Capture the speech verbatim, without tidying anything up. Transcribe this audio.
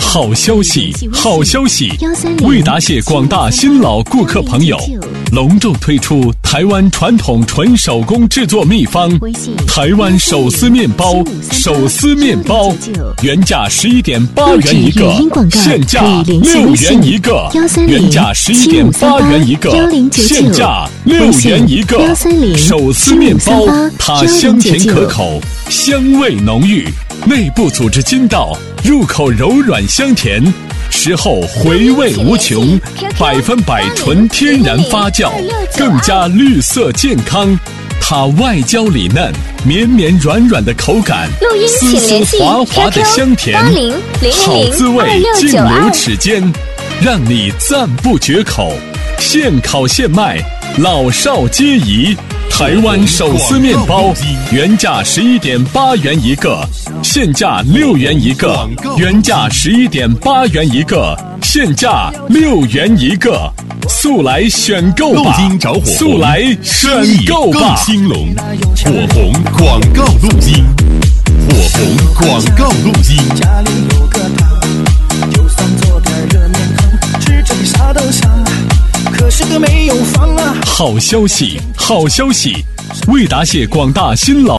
好消息，好消息！为答谢广大新老顾客朋友，隆重推出台湾传统纯手工制作秘方——台湾手撕面包。手撕面包原价十一点八元一个，现价六元一个；原价十一点八元一个，现价六元一个。手撕面包，它香甜可口，香味浓郁，内部组织筋道，入口柔软香甜，食后回味无穷，百分百纯天然发酵，更加绿色健康。它外焦里嫩，绵绵软软的口感，丝丝滑滑的香甜，好滋味尽流齿间，让你赞不绝口。现烤现卖，老少皆宜。台湾手撕面包原价十一点八元一个，现价六元一个；原价十一点八元一个，现价六元一个。速来选购吧！速来选购吧！ 兴隆，火红广告录音，火红广告录音。家里有个他，就算做个热面汤，吃着比啥都香啊。可是个没有房啊！ 好消息，好消息！为答谢广大新老